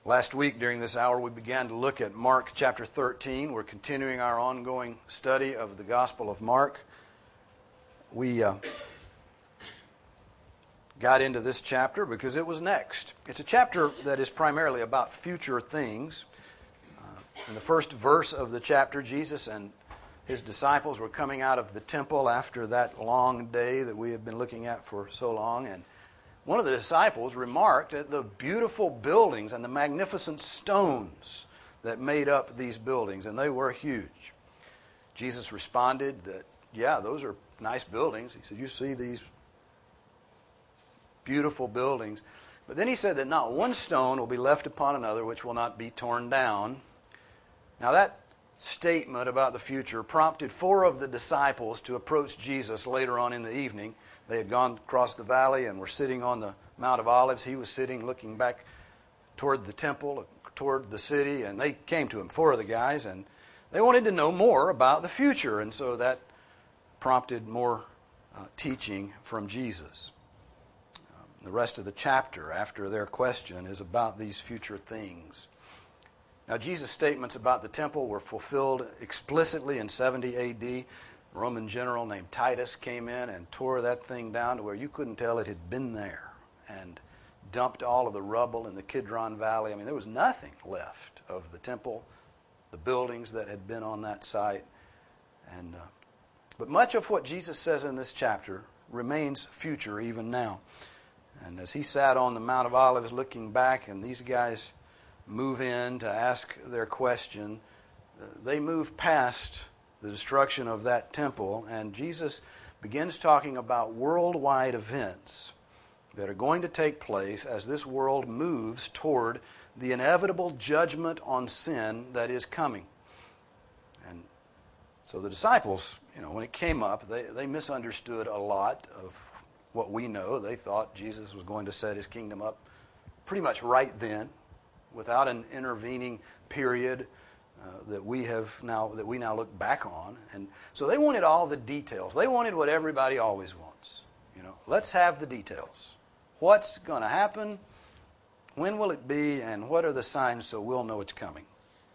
Last week during this hour we began to look at Mark chapter 13. We're continuing our ongoing study of the Gospel of Mark. We got into this chapter because it was next. It's a chapter that is primarily about future things. In the first verse of the chapter, Jesus and his disciples were coming out of the temple after that long day that we have been looking at for so long, and one of the disciples remarked at the beautiful buildings and the magnificent stones that made up these buildings, and they were huge. Jesus responded that, yeah, those are nice buildings. He said, you see these beautiful buildings. But then he said that not one stone will be left upon another which will not be torn down. Now that statement about the future prompted 4 of the disciples to approach Jesus later on in the evening. They had gone across the valley and were sitting on the Mount of Olives. He was sitting looking back toward the temple, toward the city, and they came to him, 4 of the guys, and they wanted to know more about the future, and so that prompted more teaching from Jesus. The rest of the chapter, after their question, is about these future things. Now, Jesus' statements about the temple were fulfilled explicitly in 70 A.D., a Roman general named Titus came in and tore that thing down to where you couldn't tell it had been there and dumped all of the rubble in the Kidron Valley. I mean, there was nothing left of the temple, the buildings that had been on that site. But much of what Jesus says in this chapter remains future even now. And as he sat on the Mount of Olives looking back, and these guys move in to ask their question, they move past the destruction of that temple, and Jesus begins talking about worldwide events that are going to take place as this world moves toward the inevitable judgment on sin that is coming. And so the disciples, when it came up, they misunderstood a lot of what we know. They thought Jesus was going to set his kingdom up pretty much right then, without an intervening period that we now look back on. And so they wanted all the details. They wanted what everybody always wants. Let's have the details. What's going to happen? When will it be? And what are the signs so we'll know it's coming?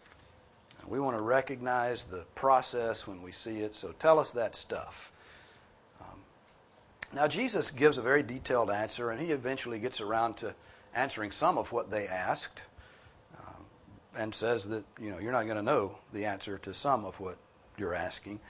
We want to recognize the process when we see it, so tell us that stuff. Now, Jesus gives a very detailed answer, and he eventually gets around to answering some of what they asked. And says that, you're not going to know the answer to some of what you're asking.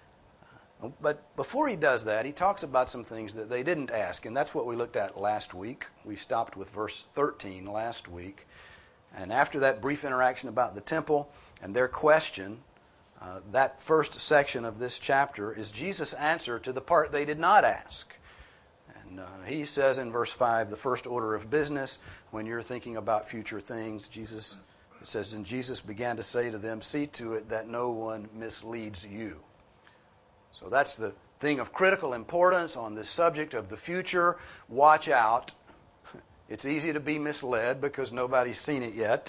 But before he does that, he talks about some things that they didn't ask, and that's what we looked at last week. We stopped with verse 13 last week. And after that brief interaction about the temple and their question, that first section of this chapter is Jesus' answer to the part they did not ask. And he says in verse 5, the first order of business, when you're thinking about future things, it says, and Jesus began to say to them, see to it that no one misleads you. So that's the thing of critical importance on this subject of the future. Watch out. It's easy to be misled because nobody's seen it yet.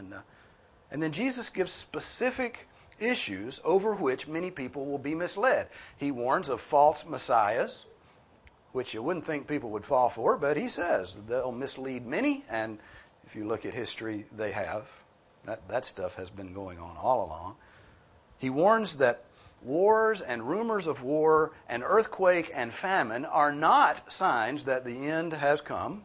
And then Jesus gives specific issues over which many people will be misled. He warns of false messiahs, which you wouldn't think people would fall for, but he says they'll mislead many, and if you look at history, they have. That stuff has been going on all along. He warns that wars and rumors of war and earthquake and famine are not signs that the end has come.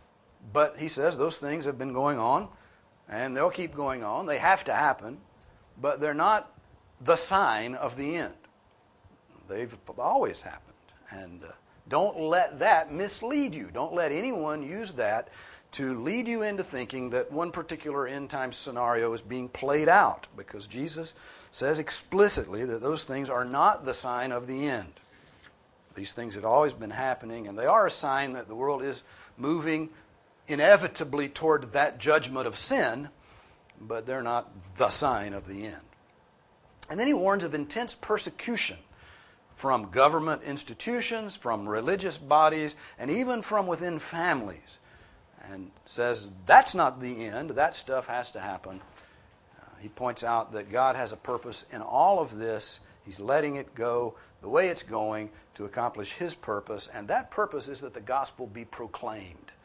But he says those things have been going on, and they'll keep going on. They have to happen, but they're not the sign of the end. They've always happened. And don't let that mislead you. Don't let anyone use that to lead you into thinking that one particular end-time scenario is being played out, because Jesus says explicitly that those things are not the sign of the end. These things have always been happening, and they are a sign that the world is moving inevitably toward that judgment of sin, but they're not the sign of the end. And then he warns of intense persecution from government institutions, from religious bodies, and even from within families. And says that's not the end. That stuff has to happen. He points out that God has a purpose in all of this. He's letting it go the way it's going to accomplish his purpose. And that purpose is that the gospel be proclaimed.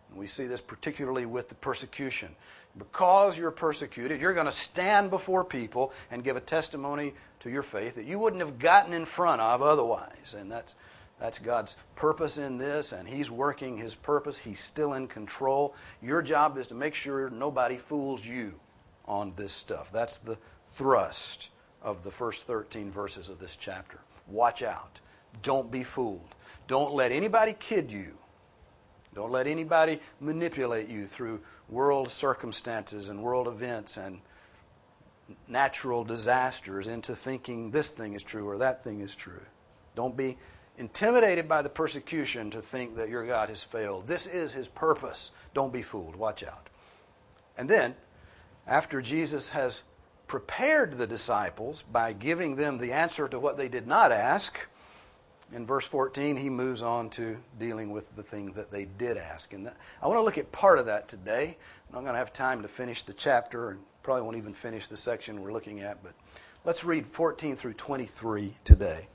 And we see this particularly with the persecution. Because you're persecuted, you're going to stand before people and give a testimony to your faith that you wouldn't have gotten in front of otherwise. And that's God's purpose in this, and He's working His purpose. He's still in control. Your job is to make sure nobody fools you on this stuff. That's the thrust of the first 13 verses of this chapter. Watch out. Don't be fooled. Don't let anybody kid you. Don't let anybody manipulate you through world circumstances and world events and natural disasters into thinking this thing is true or that thing is true. Don't be intimidated by the persecution to think that your God has failed. This is His purpose. Don't be fooled. Watch out. And then, after Jesus has prepared the disciples by giving them the answer to what they did not ask, in verse 14, He moves on to dealing with the thing that they did ask. And I want to look at part of that today. I'm not going to have time to finish the chapter, and probably won't even finish the section we're looking at, but let's read 14 through 23 today.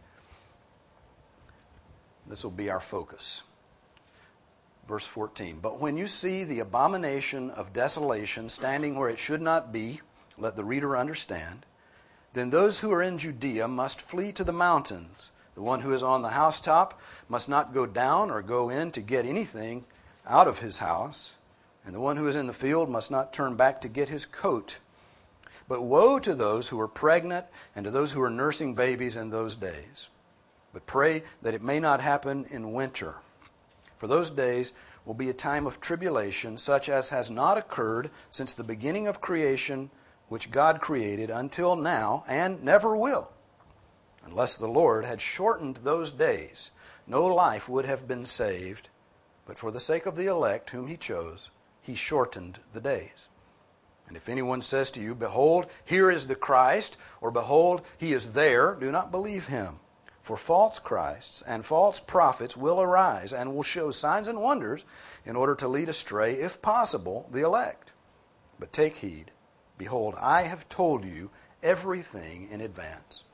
This will be our focus. Verse 14, "But when you see the abomination of desolation standing where it should not be," let the reader understand, "then those who are in Judea must flee to the mountains. The one who is on the housetop must not go down or go in to get anything out of his house, and the one who is in the field must not turn back to get his coat. But woe to those who are pregnant and to those who are nursing babies in those days. But pray that it may not happen in winter. For those days will be a time of tribulation, such as has not occurred since the beginning of creation, which God created until now, and never will. Unless the Lord had shortened those days, no life would have been saved. But for the sake of the elect whom He chose, He shortened the days. And if anyone says to you, 'Behold, here is the Christ,' or 'Behold, He is there,' do not believe him. For false Christs and false prophets will arise and will show signs and wonders in order to lead astray, if possible, the elect. But take heed. Behold, I have told you everything in advance."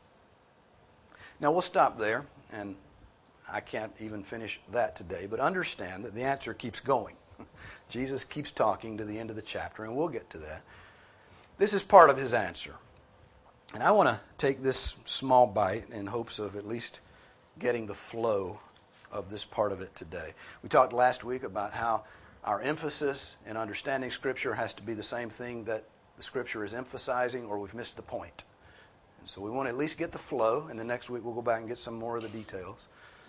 Now we'll stop there, and I can't even finish that today, but understand that the answer keeps going. Jesus keeps talking to the end of the chapter, and we'll get to that. This is part of His answer. And I want to take this small bite in hopes of at least getting the flow of this part of it today. We talked last week about how our emphasis in understanding Scripture has to be the same thing that the Scripture is emphasizing, or we've missed the point. And so we want to at least get the flow, and the next week we'll go back and get some more of the details.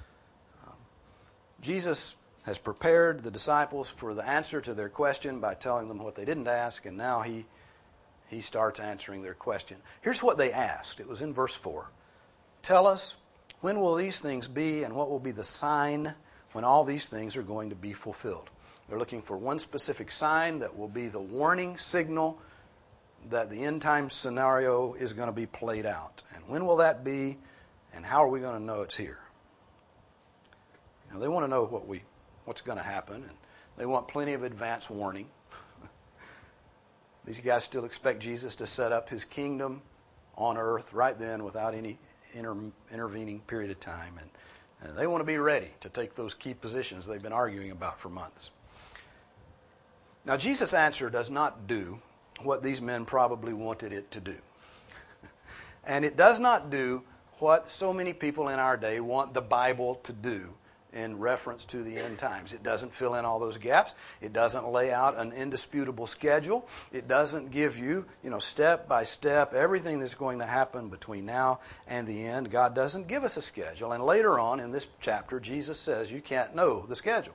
Jesus has prepared the disciples for the answer to their question by telling them what they didn't ask, and now He starts answering their question. Here's what they asked. It was in verse 4. "Tell us, when will these things be, and what will be the sign when all these things are going to be fulfilled?" They're looking for one specific sign that will be the warning signal that the end time scenario is going to be played out. And when will that be, and how are we going to know it's here? You know, they want to know what's going to happen, and they want plenty of advance warning. These guys still expect Jesus to set up His kingdom on earth right then without any intervening period of time. And they want to be ready to take those key positions they've been arguing about for months. Now, Jesus' answer does not do what these men probably wanted it to do. And it does not do what so many people in our day want the Bible to do in reference to the end times. It doesn't fill in all those gaps. It doesn't lay out an indisputable schedule. It doesn't give you, step by step, everything that's going to happen between now and the end. God doesn't give us a schedule. And later on in this chapter, Jesus says you can't know the schedule.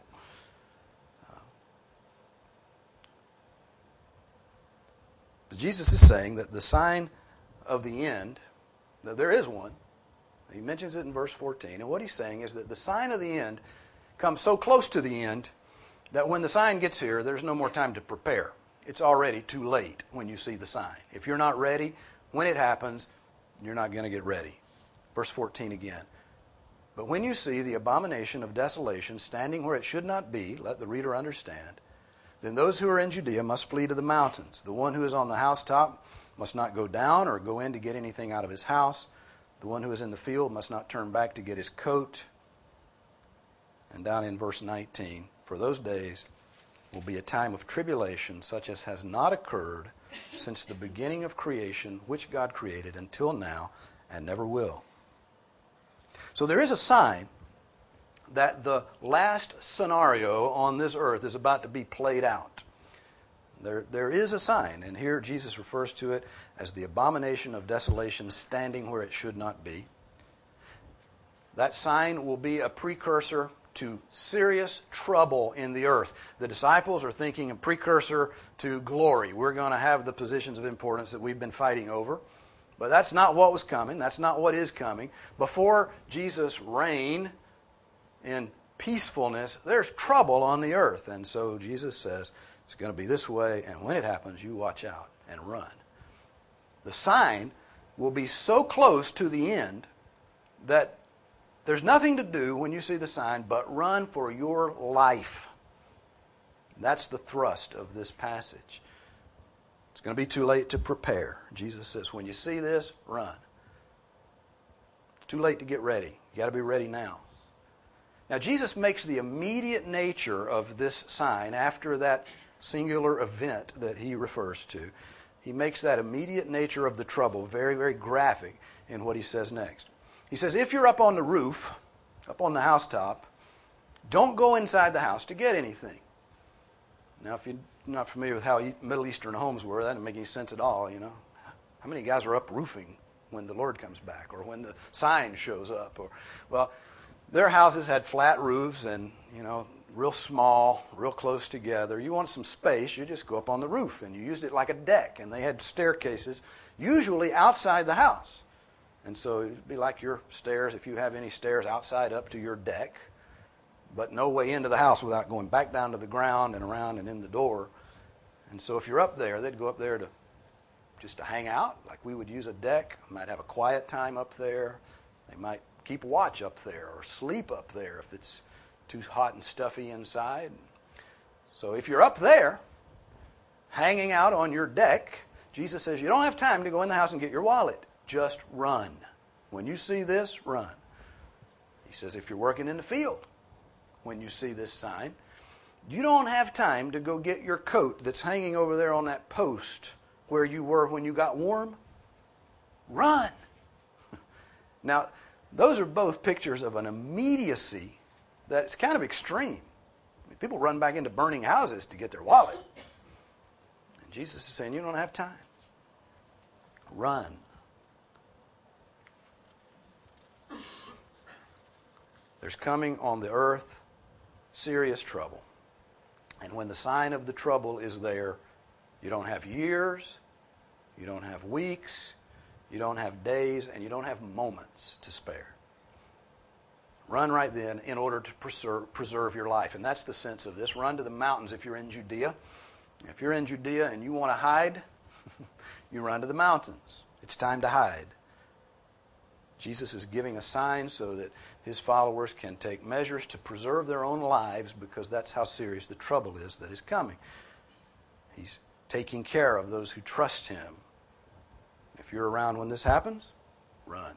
But Jesus is saying that the sign of the end, that there is one. He mentions it in verse 14. And what He's saying is that the sign of the end comes so close to the end that when the sign gets here, there's no more time to prepare. It's already too late when you see the sign. If you're not ready, when it happens, you're not going to get ready. Verse 14 again. "But when you see the abomination of desolation standing where it should not be," let the reader understand, "then those who are in Judea must flee to the mountains. The one who is on the housetop must not go down or go in to get anything out of his house. The one who is in the field must not turn back to get his coat." And down in verse 19, "For those days will be a time of tribulation such as has not occurred since the beginning of creation, which God created until now and never will. So there is a sign that the last scenario on this earth is about to be played out. There is a sign, and here Jesus refers to it as the abomination of desolation standing where it should not be. That sign will be a precursor to serious trouble in the earth. The disciples are thinking a precursor to glory. We're going to have the positions of importance that we've been fighting over. But that's not what was coming. That's not what is coming. Before Jesus' reign in peacefulness, there's trouble on the earth. And so Jesus says it's going to be this way, and when it happens, you watch out and run. The sign will be so close to the end that there's nothing to do when you see the sign but run for your life. That's the thrust of this passage. It's going to be too late to prepare. Jesus says, when you see this, run. It's too late to get ready. You got to be ready now. Now, Jesus makes the immediate nature of this sign after that singular event that he refers to. He makes that immediate nature of the trouble very, very graphic in what he says next. He says, if you're up on the roof, up on the housetop, don't go inside the house to get anything. Now, if you're not familiar with how Middle Eastern homes were, that doesn't make any sense at all, you know. How many guys are up roofing when the Lord comes back or when the sign shows up? Well, their houses had flat roofs and, you know, real small, real close together. You want some space, you just go up on the roof, and you used it like a deck. And they had staircases, usually outside the house. And so it'd be like your stairs, if you have any stairs outside up to your deck, but no way into the house without going back down to the ground and around and in the door. And so if you're up there, they'd go up there just to hang out, like we would use a deck. Might have a quiet time up there. They might keep watch up there or sleep up there if it's too hot and stuffy inside. So if you're up there, hanging out on your deck, Jesus says you don't have time to go in the house and get your wallet. Just run. When you see this, run. He says if you're working in the field, when you see this sign, you don't have time to go get your coat that's hanging over there on that post where you were when you got warm. Run. Now, those are both pictures of an immediacy that's kind of extreme. I mean, people run back into burning houses to get their wallet. And Jesus is saying, you don't have time. Run. There's coming on the earth serious trouble. And when the sign of the trouble is there, you don't have years, you don't have weeks, you don't have days, and you don't have moments to spare. Run right then in order to preserve your life. And that's the sense of this. Run to the mountains if you're in Judea. If you're in Judea and you want to hide, you run to the mountains. It's time to hide. Jesus is giving a sign so that his followers can take measures to preserve their own lives because that's how serious the trouble is that is coming. He's taking care of those who trust him. If you're around when this happens, run.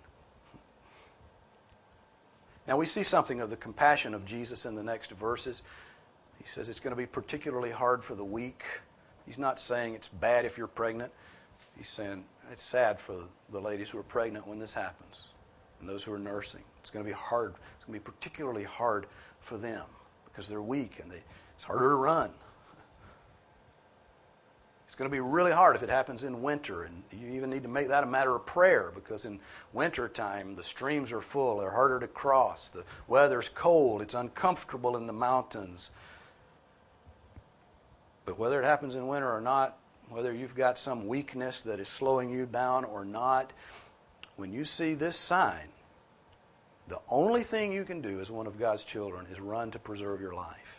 Now we see something of the compassion of Jesus in the next verses. He says it's going to be particularly hard for the weak. He's not saying it's bad if you're pregnant. He's saying it's sad for the ladies who are pregnant when this happens and those who are nursing. It's going to be hard. It's going to be particularly hard for them because they're weak and it's harder to run. It's going to be really hard if it happens in winter, and you even need to make that a matter of prayer because in wintertime the streams are full, they're harder to cross, the weather's cold, it's uncomfortable in the mountains. But whether it happens in winter or not, whether you've got some weakness that is slowing you down or not, when you see this sign, the only thing you can do as one of God's children is run to preserve your life.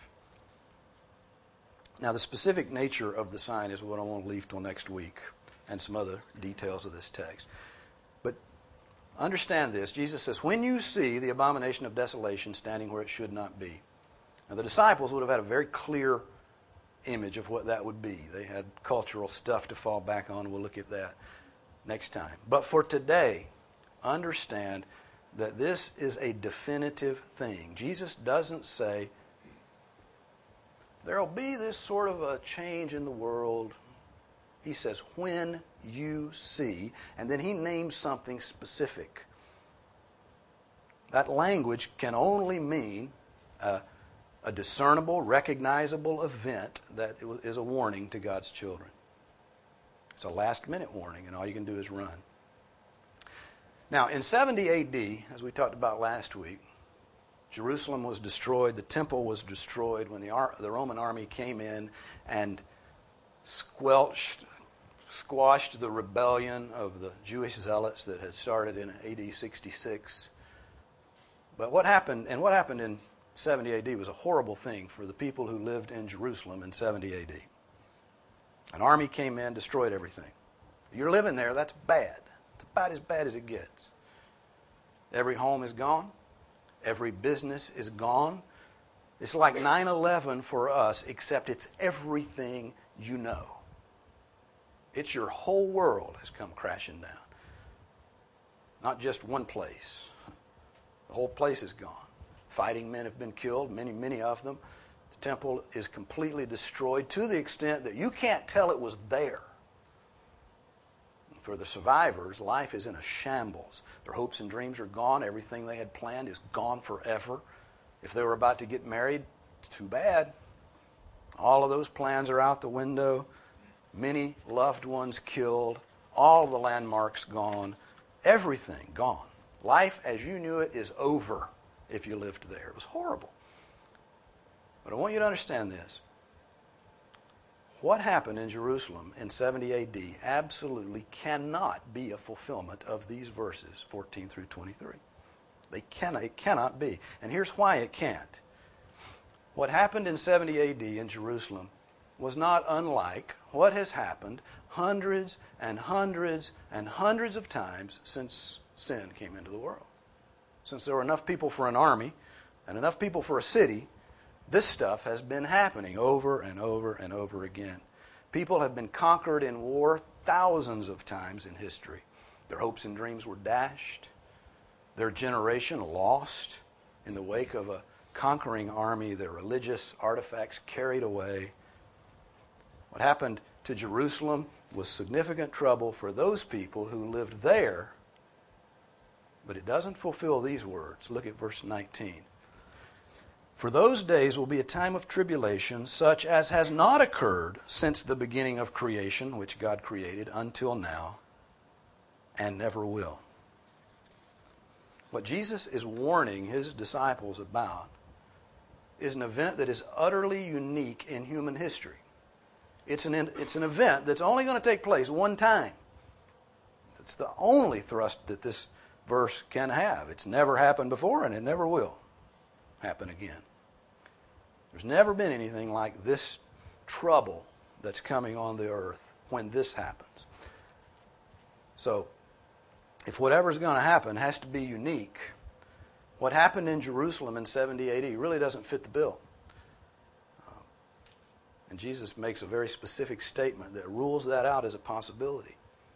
Now, the specific nature of the sign is what I want to leave till next week and some other details of this text. But understand this. Jesus says, when you see the abomination of desolation standing where it should not be. Now, the disciples would have had a very clear image of what that would be. They had cultural stuff to fall back on. We'll look at that next time. But for today, understand that this is a definitive thing. Jesus doesn't say There will be this sort of a change in the world. He says, when you see, and then he names something specific. That language can only mean a discernible, recognizable event that is a warning to God's children. It's a last-minute warning, and all you can do is run. Now, in 70 A.D., as we talked about last week, Jerusalem was destroyed, the temple was destroyed when the Roman army came in and squashed the rebellion of the Jewish zealots that had started in A.D. 66. But what happened in 70 A.D. was a horrible thing for the people who lived in Jerusalem in 70 A.D. An army came in, destroyed everything. You're living there, that's bad. It's about as bad as it gets. Every home is gone. Every business is gone. It's like 9/11 for us, except it's everything you know. It's your whole world has come crashing down. Not just one place. The whole place is gone. Fighting men have been killed, many of them. The temple is completely destroyed to the extent that you can't tell it was there. For the survivors, life is in a shambles. Their hopes and dreams are gone. Everything they had planned is gone forever. If they were about to get married, too bad. All of those plans are out the window. Many loved ones killed. All of the landmarks gone. Everything gone. Life as you knew it is over if you lived there. It was horrible. But I want you to understand this. What happened in Jerusalem in 70 A.D. absolutely cannot be a fulfillment of these verses, 14 through 23. It cannot be. And here's why it can't. What happened in 70 A.D. in Jerusalem was not unlike what has happened hundreds and hundreds and hundreds of times since sin came into the world. Since there were enough people for an army and enough people for a city, this stuff has been happening over and over and over again. People have been conquered in war thousands of times in history. Their hopes and dreams were dashed. Their generation lost in the wake of a conquering army. Their religious artifacts carried away. What happened to Jerusalem was significant trouble for those people who lived there, but it doesn't fulfill these words. Look at verse 19. For those days will be a time of tribulation, such as has not occurred since the beginning of creation, which God created, until now, and never will. What Jesus is warning his disciples about is an event that is utterly unique in human history. It's an event that's only going to take place one time. It's the only thrust that this verse can have. It's never happened before, and it never will happen again. There's never been anything like this trouble that's coming on the earth when this happens. So, if whatever's going to happen has to be unique, what happened in Jerusalem in 70 AD really doesn't fit the bill. And Jesus makes a very specific statement that rules that out as a possibility.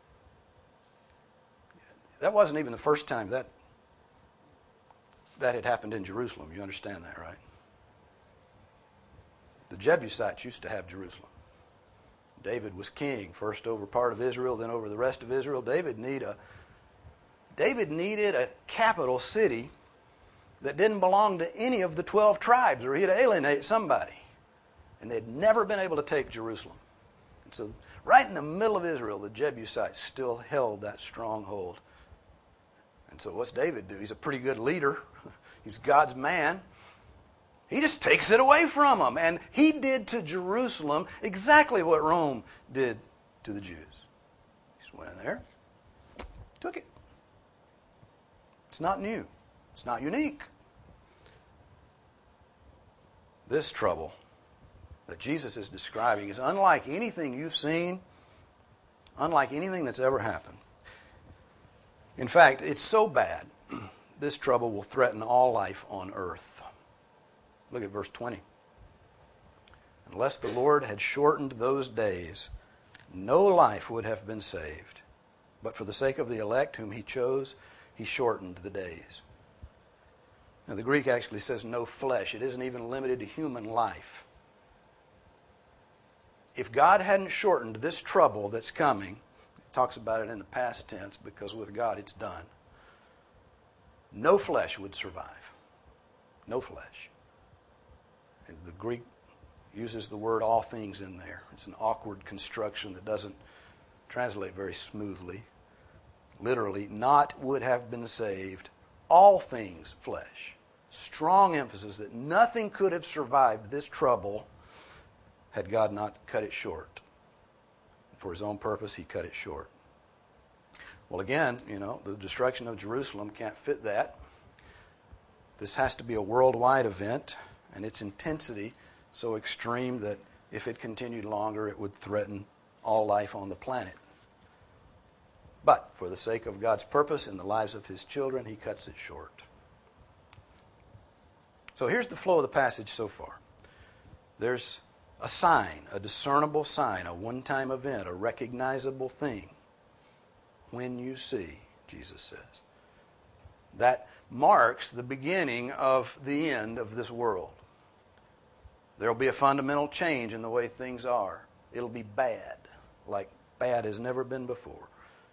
That wasn't even the first time that had happened in Jerusalem. You understand that, right? The Jebusites used to have Jerusalem. David was king, first over part of Israel, then over the rest of Israel. David needed a capital city that didn't belong to any of the 12 tribes, or he'd alienate somebody. And they'd never been able to take Jerusalem. And so right in the middle of Israel, the Jebusites still held that stronghold. And so what's David do? He's a pretty good leader. He's God's man. He just takes it away from them. And he did to Jerusalem exactly what Rome did to the Jews. He just went in there, took it. It's not new. It's not unique. This trouble that Jesus is describing is unlike anything you've seen, unlike anything that's ever happened. In fact, it's so bad, this trouble will threaten all life on earth. Look at verse 20. Unless the Lord had shortened those days, no life would have been saved. But for the sake of the elect whom he chose, he shortened the days. Now, the Greek actually says no flesh. It isn't even limited to human life. if God hadn't shortened this trouble that's coming, it talks about it in the past tense because with God it's done, no flesh would survive. No flesh. And the Greek uses the word all things in there. It's an awkward construction that doesn't translate very smoothly. Literally, not would have been saved, all things flesh. Strong emphasis that nothing could have survived this trouble had God not cut it short. For his own purpose, he cut it short. Well, again, the destruction of Jerusalem can't fit that. This has to be a worldwide event, and its intensity so extreme that if it continued longer, it would threaten all life on the planet. But for the sake of God's purpose in the lives of his children, he cuts it short. So here's the flow of the passage so far. There's a sign, a discernible sign, a one-time event, a recognizable thing. When you see, Jesus says. That marks the beginning of the end of this world. There will be a fundamental change in the way things are. It'll be bad, like bad has never been before.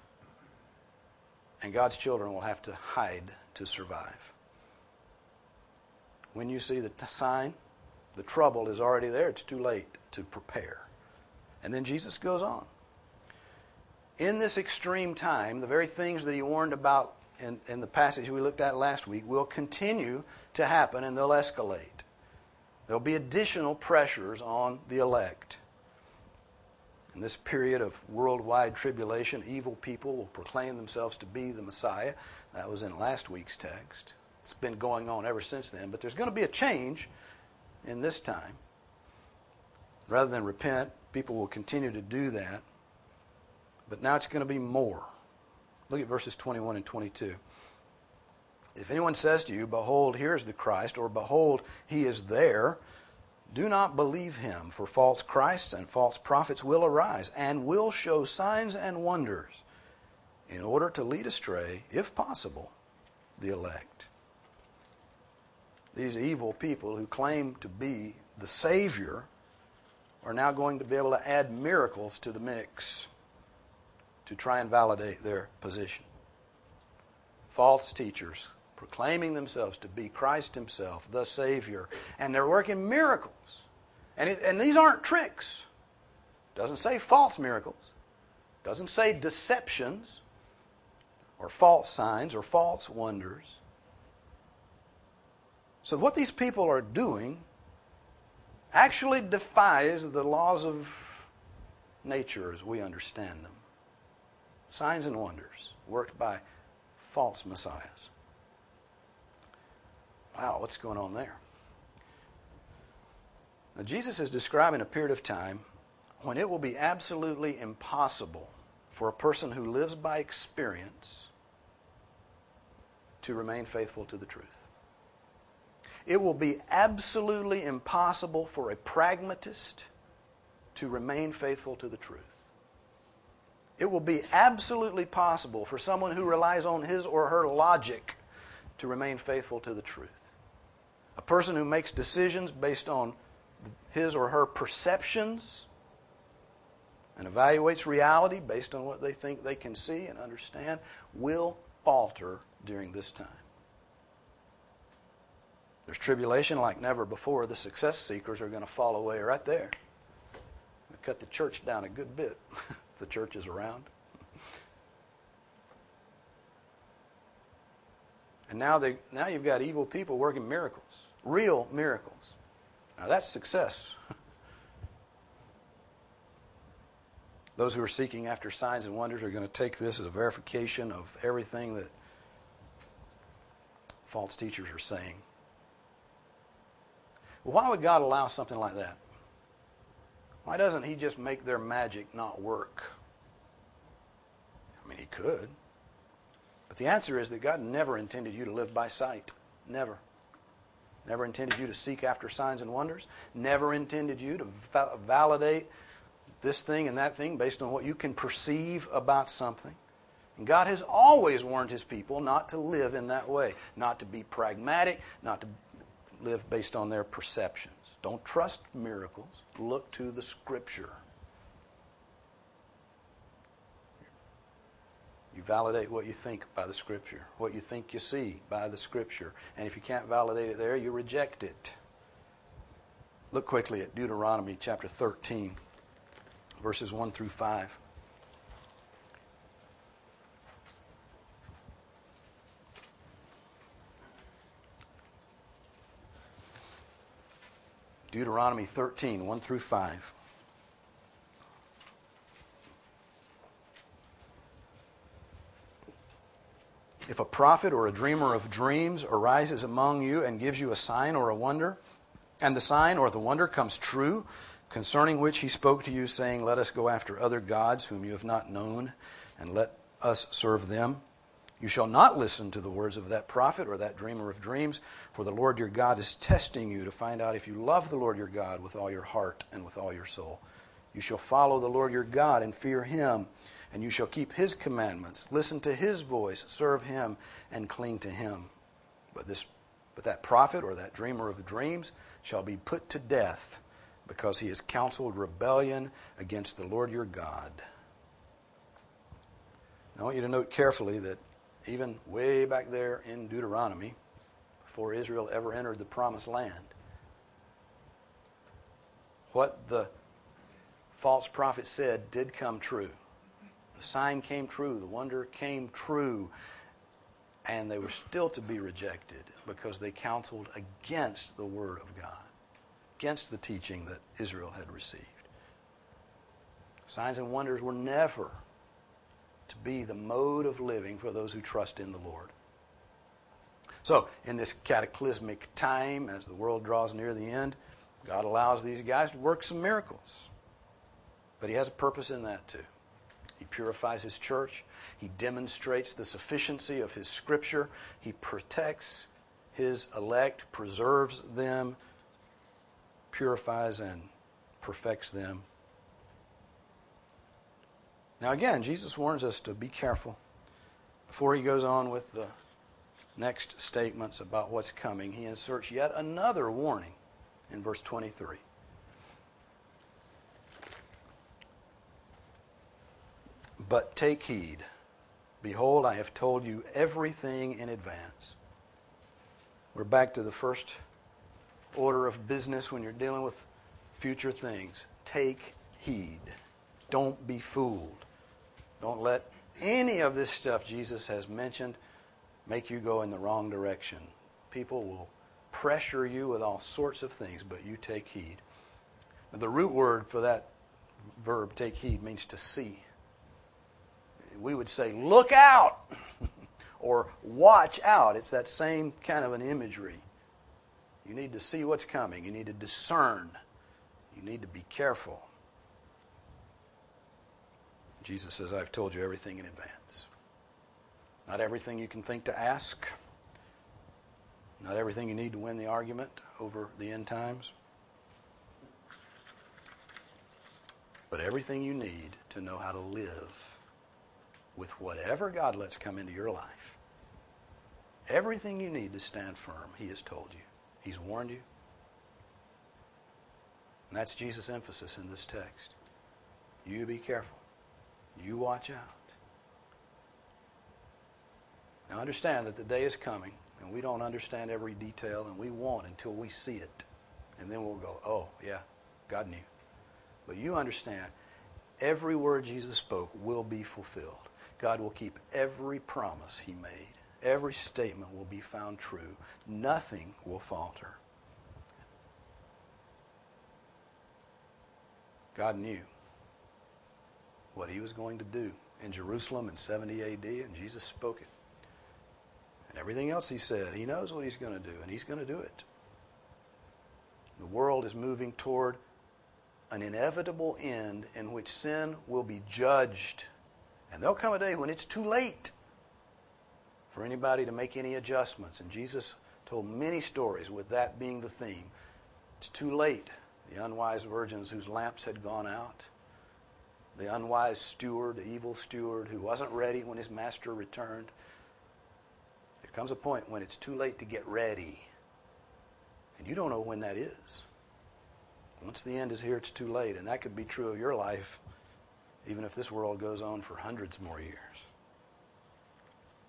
And God's children will have to hide to survive. When you see the sign, the trouble is already there. It's too late to prepare. And then Jesus goes on. In this extreme time, the very things that he warned about in the passage we looked at last week will continue to happen, and they'll escalate. There'll be additional pressures on the elect. In this period of worldwide tribulation, evil people will proclaim themselves to be the Messiah. That was in last week's text. It's been going on ever since then. But there's going to be a change in this time. Rather than repent, people will continue to do that. But now it's going to be more. Look at verses 21 and 22. If anyone says to you, behold, here is the Christ, or behold, he is there, do not believe him, for false Christs and false prophets will arise and will show signs and wonders in order to lead astray, if possible, the elect. These evil people who claim to be the Savior are now going to be able to add miracles to the mix to try and validate their position. False teachers proclaiming themselves to be Christ himself, the Savior, and they're working miracles. And these aren't tricks. It doesn't say false miracles. It doesn't say deceptions or false signs or false wonders. So what these people are doing actually defies the laws of nature as we understand them. Signs and wonders worked by false messiahs. Wow, what's going on there? Now, Jesus is describing a period of time when it will be absolutely impossible for a person who lives by experience to remain faithful to the truth. It will be absolutely impossible for a pragmatist to remain faithful to the truth. It will be absolutely possible for someone who relies on his or her logic to remain faithful to the truth. A person who makes decisions based on his or her perceptions and evaluates reality based on what they think they can see and understand will falter during this time. There's tribulation like never before. The success seekers are going to fall away right there. They'll cut the church down a good bit if the church is around. And now you've got evil people working miracles, real miracles. Now that's success. Those who are seeking after signs and wonders are going to take this as a verification of everything that false teachers are saying. Well, why would God allow something like that? Why doesn't he just make their magic not work? I mean, he could. But the answer is that God never intended you to live by sight. Never. Never intended you to seek after signs and wonders. Never intended you to validate this thing and that thing based on what you can perceive about something. And God has always warned his people not to live in that way. Not to be pragmatic, not to live based on their perceptions. Don't trust miracles. Look to the Scripture. You validate what you think by the Scripture, what you think you see by the Scripture. And if you can't validate it there, you reject it. Look quickly at Deuteronomy chapter 13, verses 1 through 5. Deuteronomy 13, 1 through 5. If a prophet or a dreamer of dreams arises among you and gives you a sign or a wonder, and the sign or the wonder comes true, concerning which he spoke to you, saying, let us go after other gods whom you have not known, and let us serve them, you shall not listen to the words of that prophet or that dreamer of dreams, for the Lord your God is testing you to find out if you love the Lord your God with all your heart and with all your soul. You shall follow the Lord your God and fear him, and you shall keep his commandments, listen to his voice, serve him, and cling to him. But that prophet or that dreamer of dreams shall be put to death, because he has counseled rebellion against the Lord your God. Now, I want you to note carefully that even way back there in Deuteronomy, before Israel ever entered the Promised Land, what the false prophet said did come true. The sign came true, the wonder came true, and they were still to be rejected because they counseled against the Word of God, against the teaching that Israel had received. Signs and wonders were never to be the mode of living for those who trust in the Lord. So, in this cataclysmic time, as the world draws near the end, God allows these guys to work some miracles. But he has a purpose in that too. He purifies his church. He demonstrates the sufficiency of his Scripture. He protects his elect, preserves them, purifies and perfects them. Now again, Jesus warns us to be careful. Before he goes on with the next statements about what's coming, he inserts yet another warning in verse 23. But take heed. Behold, I have told you everything in advance. We're back to the first order of business when you're dealing with future things. Take heed. Don't be fooled. Don't let any of this stuff Jesus has mentioned make you go in the wrong direction. People will pressure you with all sorts of things, but you take heed. Now, the root word for that verb, take heed, means to see. We would say, look out, or watch out. It's that same kind of an imagery. You need to see what's coming. You need to discern. You need to be careful. Jesus says, I've told you everything in advance. Not everything you can think to ask. Not everything you need to win the argument over the end times. But everything you need to know how to live with whatever God lets come into your life. Everything you need to stand firm, he has told you. He's warned you. And that's Jesus' emphasis in this text. You be careful. You watch out. Now understand that the day is coming, and we don't understand every detail, and we won't until we see it. And then we'll go, oh, yeah, God knew. But you understand, every word Jesus spoke will be fulfilled. God will keep every promise he made. Every statement will be found true. Nothing will falter. God knew what he was going to do in Jerusalem in 70 AD, and Jesus spoke it. And everything else he said, he knows what he's going to do, and he's going to do it. The world is moving toward an inevitable end in which sin will be judged. And there'll come a day when it's too late for anybody to make any adjustments. And Jesus told many stories with that being the theme. It's too late. The unwise virgins whose lamps had gone out. The unwise steward, the evil steward who wasn't ready when his master returned. There comes a point when it's too late to get ready. And you don't know when that is. Once the end is here, it's too late. And that could be true of your life, even if this world goes on for hundreds more years.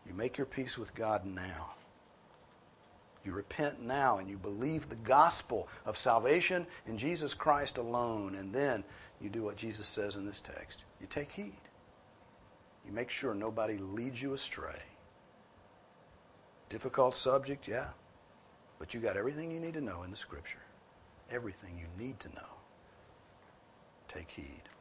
You make your peace with God now. You repent now and you believe the gospel of salvation in Jesus Christ alone. And then you do what Jesus says in this text. You take heed. You make sure nobody leads you astray. Difficult subject, yeah. But you got everything you need to know in the Scripture. Everything you need to know. Take heed.